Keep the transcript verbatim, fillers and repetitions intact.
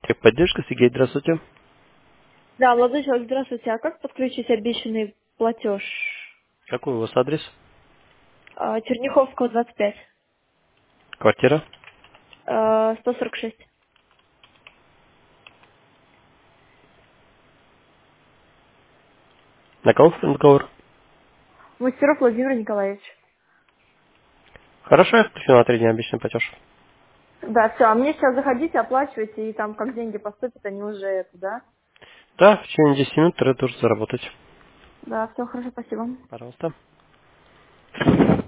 Техподдержка, Сергей, здравствуйте. Да, молодой человек, здравствуйте. А как подключить обещанный платеж? Какой у вас адрес? А, Черняховского, двадцать пять, Квартира? а, сто сорок шесть. На кого договор? Мастеров Владимир Николаевич. Хорошо, я включу на три дня обычный платеж. Да, все, а мне сейчас заходите, оплачивайте, и там как деньги поступят, они уже это, да? Да, в течение десяти минутត្រូវтоже заработать. Да, все, хорошо, спасибо. Пожалуйста.